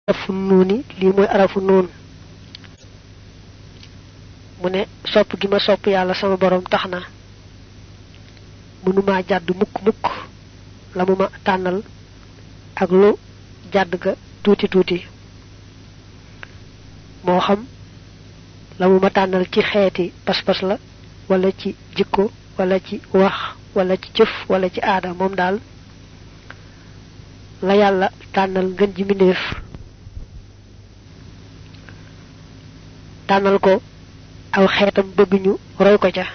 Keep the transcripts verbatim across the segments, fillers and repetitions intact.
arafu nuuni lii mooy arafu nuun mu ne sopp gi ma sopp yàlla sama borom tax na mënuma jàdd mukk mukk la mu ma tànnal ak lu jàdd ga tuuti tuuti moo xam la mu ma tànnal ci xeeti pas-pas la wala ci jikko wala ci wax wala ci jëf wala ci aada moom daal la yàlla tànnal ngën ji mbindéef tànnal ko aw xeetam bëgg ñu roy ko ca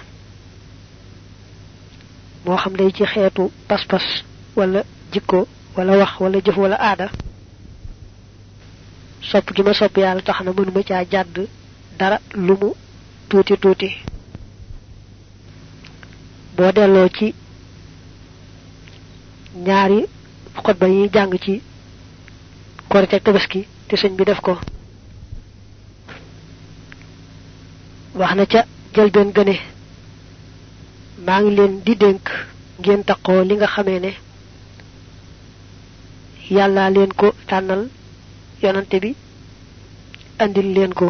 moo xam day ci xeetu pas-pas wala jikko wala wax wala jëf wala aada sopp gi ma sopp yàlla tax na mënuma caa jàdd dara lu mu tuuti tuuti boo delloo ci ñaari xutba yi jàng ci korite ak tabaski te sëñ bi def ko wax na ca jëlbeen gëne maa ngi leen di dénk ngeen taqoo li nga xamee ne yàlla leen ko tànnal yonante bi andil leen ko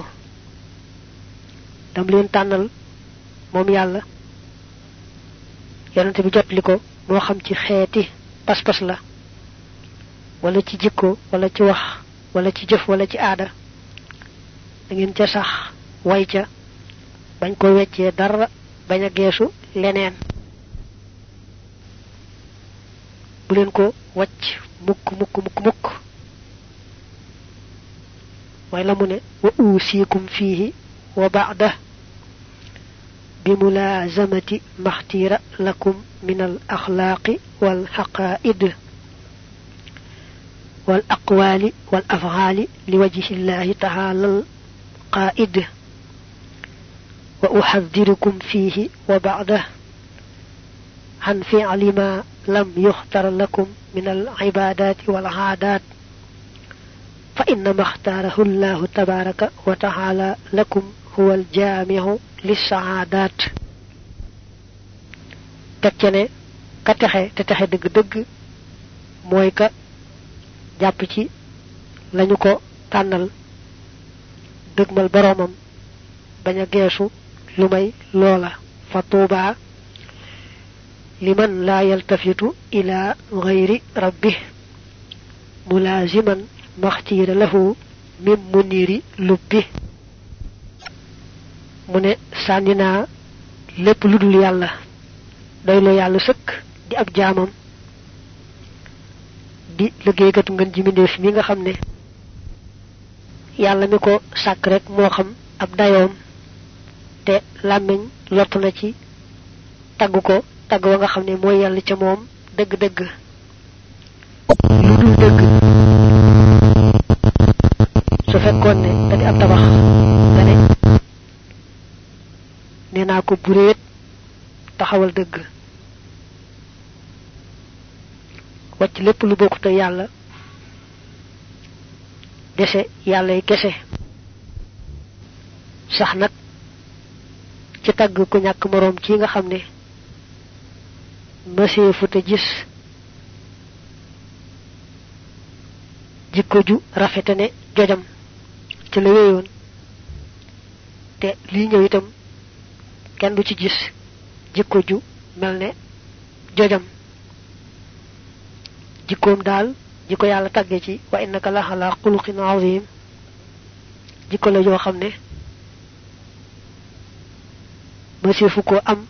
dam leen tànnal moom yàlla yonante bi jot li ko moo xam ci xeeti pas-pas la wala ci jikko wala ci wax wala ci jëf wala ci aada da ngeen ca sax way ca bañ ko weccee dara bañ a geesu leneen bu leen ko wacc mukk mukk mukk mukk way la mu ne wa usikum fihi wa ba'da bi mulazamati makhtira lakum min al akhlaqi wal haqa'id wal aqwali wal af'ali liwajhi Allah ta'ala al qa'id wa uhadhirukum fihi wa ba'da عن فعل ما لم يختر لكم من العبادات والعادات فإنما اختاره الله تبارك وتعالى لكم هو الجامع للسعادات تكني كتخي تتخي دغ دغ موي كا جاب سي لانيو كو تانال دغمال برومم باña geesu lumay lola fatuba لمن لا يلتفت إلى غير ربه ملازما ما اختير له من منير لبه من سانينا لب لودول يالا doylo yalla seuk di ab jaamam di liggéey kat ngeen ji mindeef mi nga xamne yalla mi ko sak rek mo xam ab dayoom te lamiñ lott na ci taggu ko tag wa nga xamne moy yalla ci mom deug deug lu dul deug su fekkone ne da di ab tabax dane neena ko bureet taxawal deug wacc lepp lu bokku te yalla dese yalla yi kesse sax nak ci tag ku ñak morom ci nga xamne monsieur futa gis jikko ju rafetane jojam ci la wéyoon te li ñëw itam kenn du ci gis jikko ju melne jojam jikkoom daal jikko yàlla tagge ci wa innaka la ala khuluqin azim jikko la joo xam ne monsieur fu ko am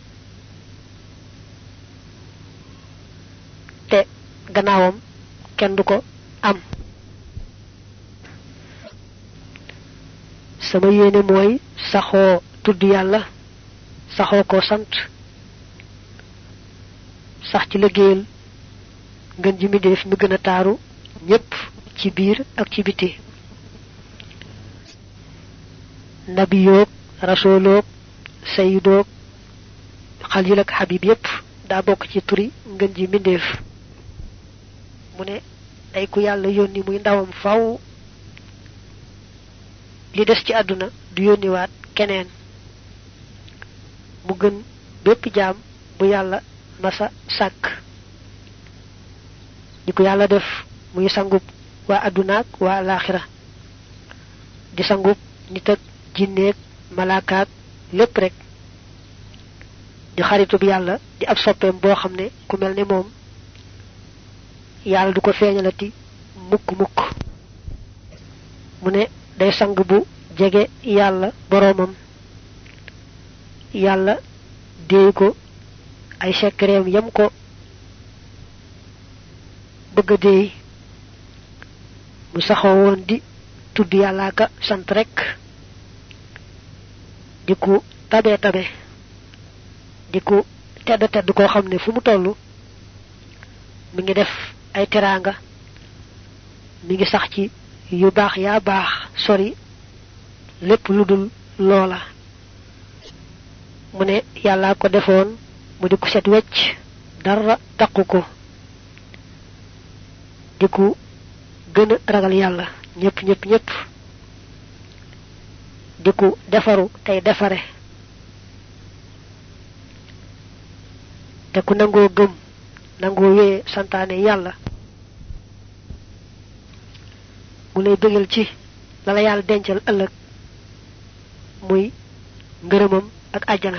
te gannaawam kenn du ko am sama yene moy saxo tuddu yalla saxo ko sant sax ci liggéeyal ngeen ji mi def mi gëna taaru ñepp ci biir ak ci biti nabiyook rasulook sayyidook khalil ak habib yépp da bok ci turi ngeen ji mi def mu ne day ku yalla yoni muy ndawam faaw li dess ci aduna du yoni waat keneen mu gën bépp jaam bu yalla masa sak diko yalla def muy sangub wa aduna ak wa alakhirah di sangub nit ak jinneek malaakaat lépp rek di xaritub yàlla di ab soppeem boo xam ne ku mel ne moom yàlla du ko feeñalati mukk mukk mu ne day sang bu jege yàlla boroomam yàlla déey ko ay sekkereem yam ko bëgg a déey mu saxoo woon di tudd yàllaa ka sant rek di ku tabe tabe di ku tedd tedd koo xam ne fu mu toll mi ngi def ay teraanga mi ngi sax ci yu baax yaa baax sori lépp lu dul loola mu ne yàllaa ko defoon mu di ku set wecc dara taqu ko di ku gën a ragal yàlla ñëpp ñëpp ñëpp di ku defaru tey defare te ku nangoo gëm nangoo wee santaane yàlla mu lay bëggal ci la la yàlla dencal ëllëg muy ngërëmam ak àjjana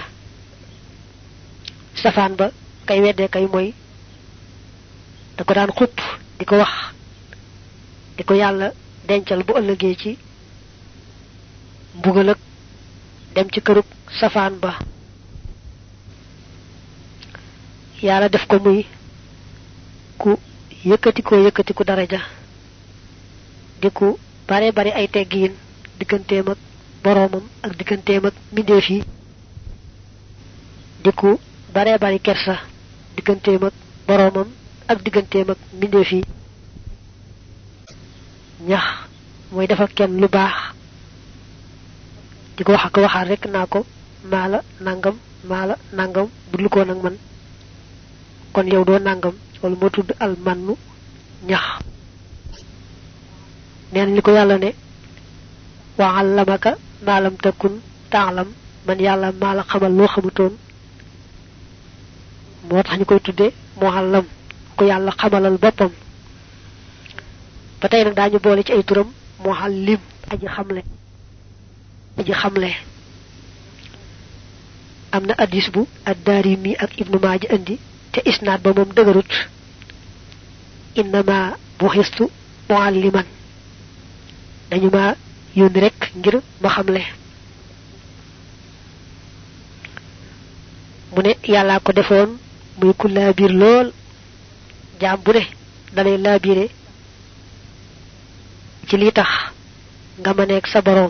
safaan ba kay weddee kay mooy da ko daan xupp di ko wax di ko yàlla dencal bu ëllëgee ci mbugal ak dem ci kërub safaan ba yàlla def ko muy ku yëkkati ko yëkkati ku daraja di ku bare bare ay teggiin digganteem ak boroomam ak digganteem ak mbindeef yi di ku bare bare kersa digganteem ak boroomam ak digganteem ak mbindeef yi ñax mooy defal kenn lu baax di ko wax ak waxaat rek naa ko maala nangam maala nangam bu lu ko nag man kon yow doo nangam wala moo tudd al mannu ñax neen li ko yàlla ne wa allamaka ma lam takun ta'lam man yàlla maa la xamal loo xamutoon moo tax ñu koy tudde muallam ko yàlla xamalal boppam ba tey nag daañu boole ci ay turam muallim aji xamle aji xamle am na addis bu ad-Daarimi ak ibnu Maaja andi te isnaad ba moom dëgërut innama buxistu mualliman dañu ma yónni rek ngir ma xamle mu ne yàllaa ko defoon muy ku laabiir lool jaam bu ne dalay laabire ci li tax nga ma nekk sa boroom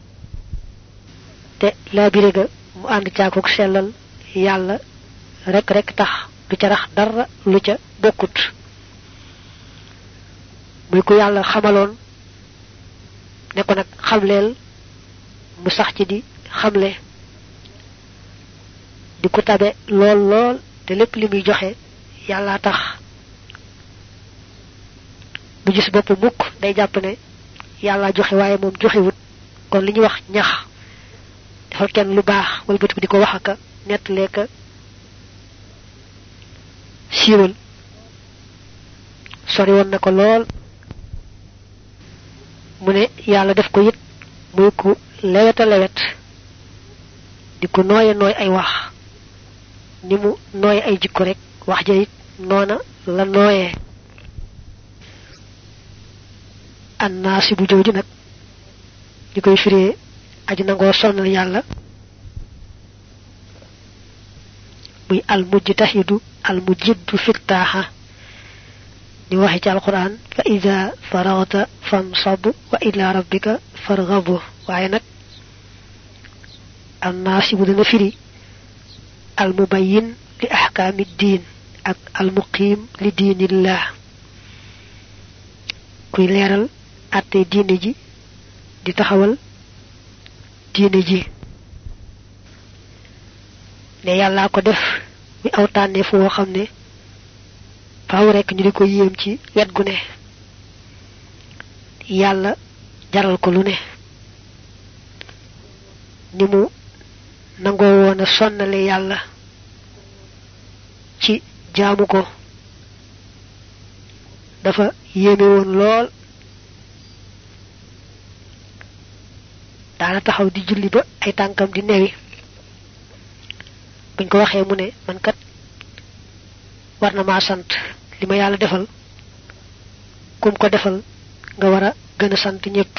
te laabire ga mu ànd caakuk sellal yàlla rek rek tax du ca rax dara lu ca bokkut muy ku yàlla xamaloon ne ko nag xamleel mu sax ci di xamle di ku tabe lool lool te lépp li muy joxe yàlla tax bu gis bopp mukk day jàpp ne yàlla joxe waaye moom joxewut kon li ñuy wax ñax defal kenn lu baax wala bëtt di ko wax aka nettalee ka siiwal sori woon na ko lool mu ne yàlla def ko it muy ku leweta lewet di ko nooye nooy ay wax ni mu nooy ay jikko rek wax ja it noona la nooyee annaasi bu jooju nag ñu koy firee aji nangoo sonnal yàlla muy al mujtahidu al mujiddu fiktaaxa ni waxe ci alquran fa ida faragta fansab wa ila rabbika farghab waaye nag annaasi bu dana firi al mubayyin li ahkaami diin ak al muqiim li diinillah kuy leeral àtte diine ji di taxawal diine ji ne yàllaa ko def mi aw tànneef woo xam ne faaw rek ñu di ko yéem ci wet gu ne yàlla jaral ko lu ne ni mu nangoo woon a sonnale yàlla ci jaamu ko dafa yéeme woon lool daana taxaw di julli ba ay tànkam di newi buñ ko waxee mu ne man kat war na maa sant li ma yàlla defal kum ko defal nga war a gën a sant ñëpp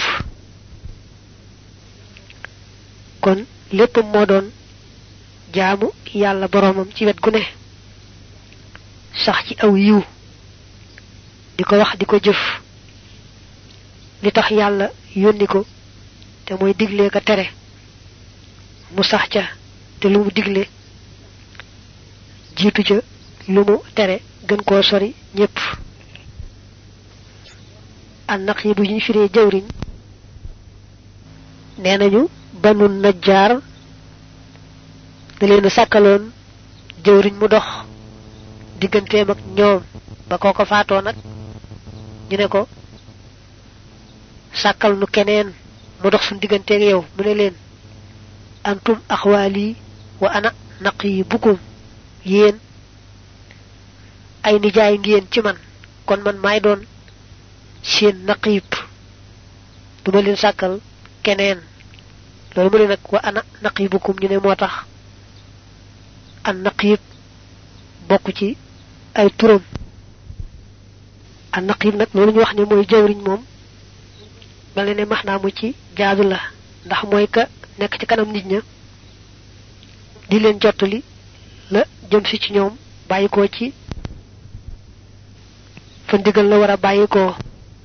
kon lépp moo doon jaamu yàlla boroomam ci wet gu ne sax ci aw yiw di ko wax di ko jëf li tax yàlla yónni ko te mooy digle ka tere mu sax ca te lu mu digle jiitu ca lu mu tere gën koo sori ñépp an naq yi bu ñu firee jawriñ nee nañu banu najjaar da leen sàkkaloon jawriñ mu dox digganteem ak ñoom ba kooko faatoo nag ñu ne ko sàkkal nu keneen mu dox suñ digganteeg yow mu ne leen antum axwaali wa ana naqi bukum yéen ay nijaay ngeen ci man kon man maay doon seen naqib duma leen sàkkal keneen loolu mu ne nag wa ana naqibukum ñu ne moo tax an naqib bokk ci ay turam an naqib nag loolu ñu wax ne mooy jawriñ moom mel ne max naa mu ci jaadu la ndax mooy ka nekk ci kanam nit ña di leen jottali la jëm si ci ñoom bàyyikoo ci fa ndigal la war a bàyyikoo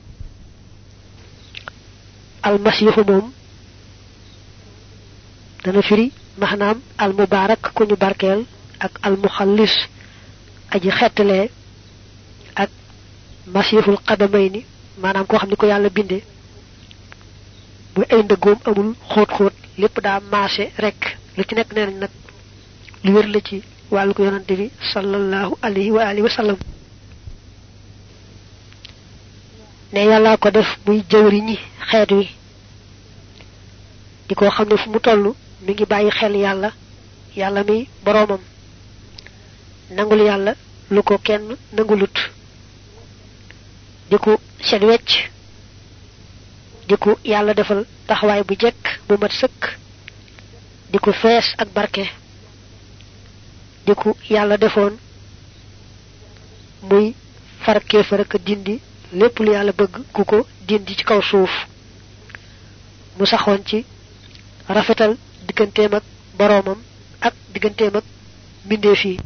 almasihu moom dana firi maanaam al mubarak ku ñu barkeel ak al muxallis aji xettalee ak masihul qadamayni maanaam koo xam ni ko yàlla binde bu ay ndëggoom amul xóot xóot lépp daa maase rek lu ci nekk nee nañ nag lu wér la ci wàllu ko yonante bi sallallahu alayhi wa alihi wa sallam ne yàlla ko def muy jëwri ñi xeet wi di ko xam ne fu mu toll mi ngi bàyyi xel yàlla yàlla mi boroomam nangul yàlla lu ko kenn nangulut di ko set wecc di ko yàlla defal taxawaay bu jekk bu mat sëkk di ko fees ak barke di ko yàlla defoon muy far kéefar ak dindi lépp lu yàlla bëgg ku ko dindi ci kaw suuf mu saxoon ci rafetal digganteem ak boroomam ak digganteem ak mbindeef yi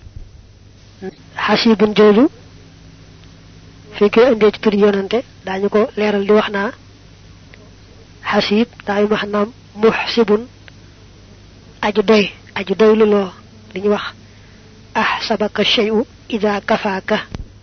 xasibun jooju fi koy indee ci tur yonante daañu ko leeral di wax naa xasib daay wax naam muxsibun aju doy aju doy lu loo li ñu wax ahsabaka shay'u ida kafaaka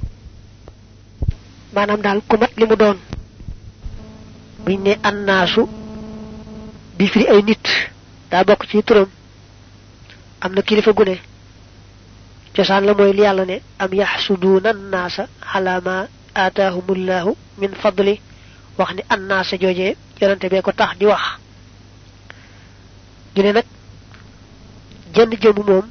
maanaam daal ku mat li mu doon buñ ne annaasu bi firi ay nit daa bokk ci turam am na kilifa gu ne cosaan la mooy li yàlla ne am yaxsuduuna annaasa ala ma aataahumullahu min fadli wax ni annaasa joojee yonante bee ko tax di wax ñu ne nag jënd jëmm moom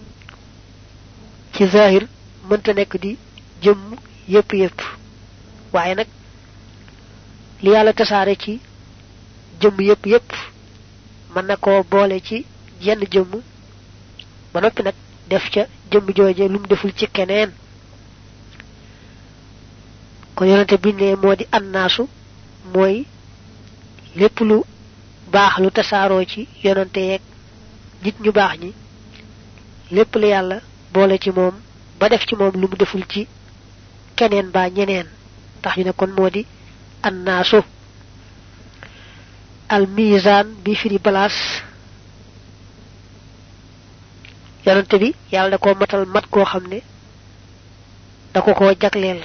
ci zahir mënta nekk di jëmm yépp yépp waaye nag li yàlla tasaare ci jëmm yépp yépp mën na koo boole ci jenn jëmm ba noppi nag def ca jëmm jooje lu mu deful ci keneen kon yonante bi ne moo di annaasu mooy lépp lu baax lu tasaaroo ci yonante yeeg nit ñu baax ñi lépp la yàlla boole ci moom ba def ci moom lu mu deful ci keneen ba ñeneen tax ñu ne kon moo di annaasu al mizan bi firi balance yonante bi yàlla da ko matal mat koo xam ne da ko koo jagleel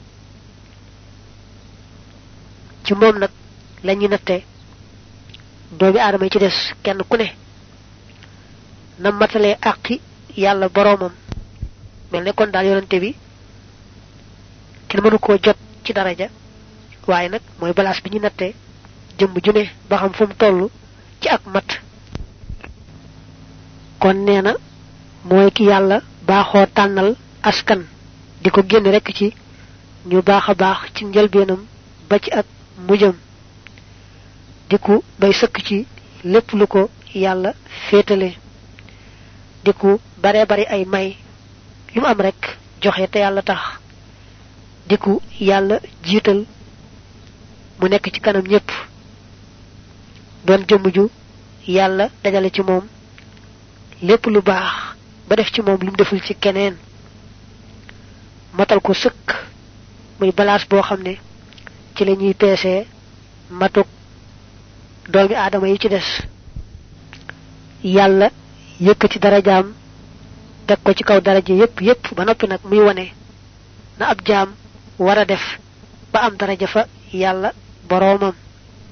ci moom nag lañuy natte doomi aadama yi ci des kenn ku ne na matalee àqi yàlla boroomam mel ne kon daal yonante bi kenn mënu koo jot ci daraja waaye nag mooy balaas bi ñu natte jëmm ju ne ba xam fu mu toll ci ak mat kon nee na mooy ki yàlla baaxoo tànnal askan di ko génn rekk ci ñu baax a baax ci njëlbeenam ba ci ak mujjam diku doy sëkk ci lépp lu ko yàlla féetale diku bare bari ay may lu am rek joxe te yàlla tax diku yàlla jiital mu nekk ci kanam ñépp doon jëmm ju yàlla dajale ci moom lépp lu baax ba def ci moom lu mu deful ci keneen matal ko sëkk muy balaas boo xam ne ci la ñuy peesee matuk doomi aadama yi ci des yàlla yëkkati darajaam teg ko ci kaw daraja yépp yépp ba noppi nag muy wone na ab jaam war a def ba am daraja fa yàlla boroomam